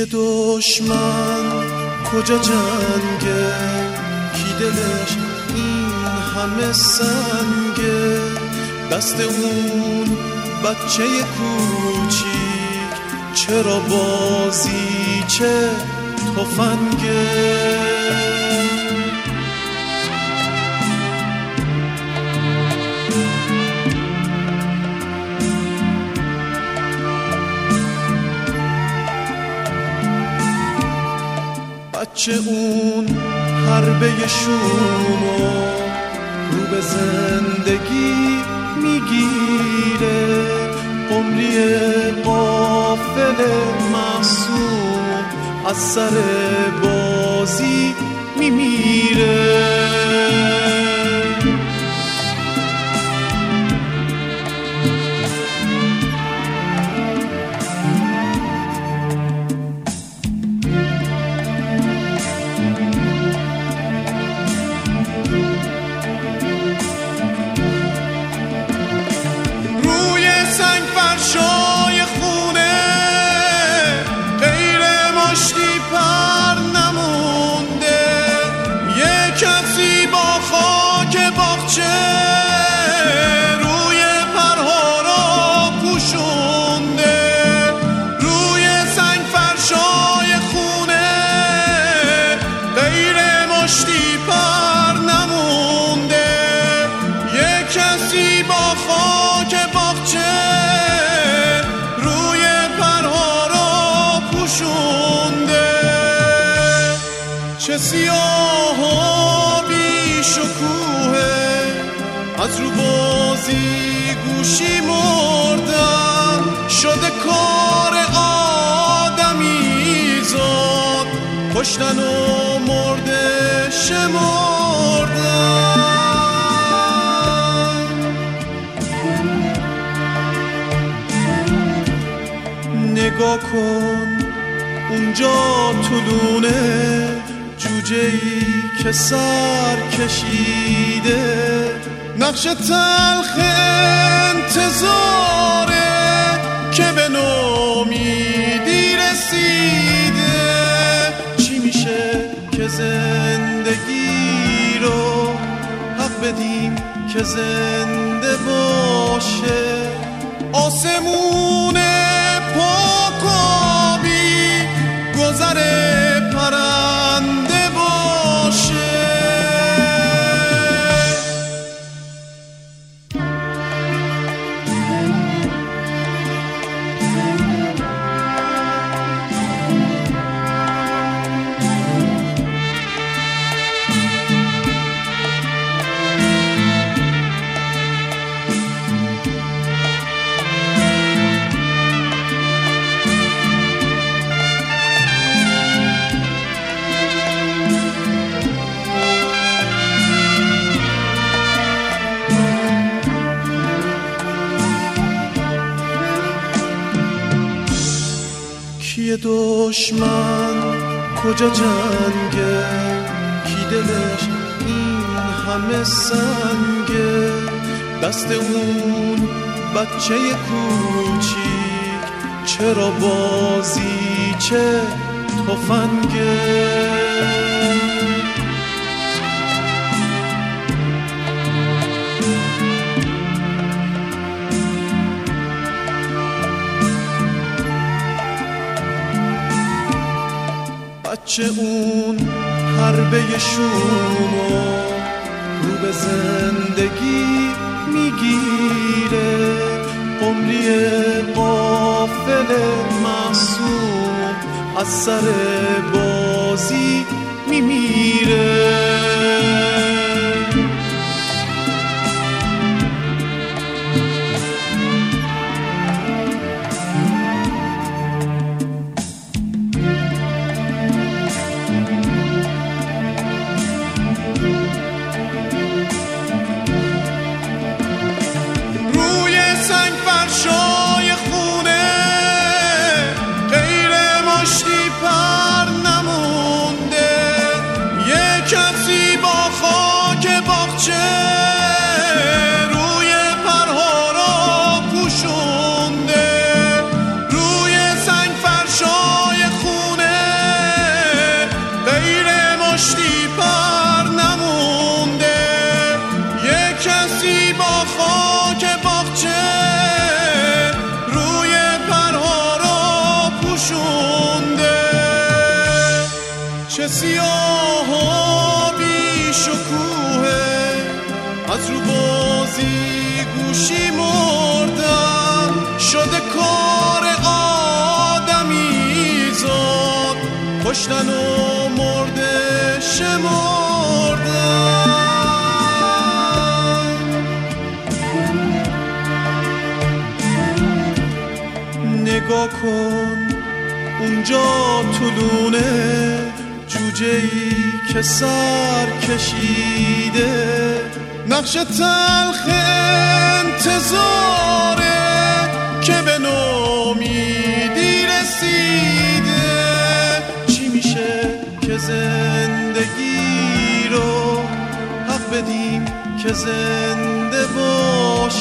دشمن کجا جنگه، کی دلش این همه سنگه، دست اون بچه کوچیک چرا بازی چه تفنگه. بچه اون حربه شومو رو به زندگی میگیره، عمری غافل معصوم از سر بازی میمیره. فرشای خونه غیر مشتی پر نمونده، یه کسی با خاک باغچه روی پرها را پوشونده. روی سنگ فرشای خونه غیر مشتی پر نمونده، یه کسی با خاک باغچه چه سیاه و بی شکوهه، از رو بازی گوشی مردن شده کار آدمی زاد، کشتن و مرده شمردن. نگاه کن اونجا طلونه جوجه‌ای که سر کشیده، نقش تلخ انتظاره که به نومیدی رسیده. چی میشه که زندگی رو حق بدیم که زنده باشه، آسمون پاک و آبی گذر پرنده باشه. کی دشمن کجا جنگه، کی دلش این همه سنگه، دست اون بچه کوچیک چرا بازی چه تفنگه. بچه اون حربه شومو رو به زندگی میگیره، عمری غافل معصوم از سر بازی میمیره. فرشای خونه غیر مشتی پر نمونده، یه کسی از رو بازی گوشی مردن شده کار آدمی زاد کشتن و مرده شمردن نگاه کن اونجا طلونه جوجه‌ای که سر کشیده نقش تلخ انتظاره که به نومیدی رسیده چی میشه که زندگی رو حق بدیم که زنده باشه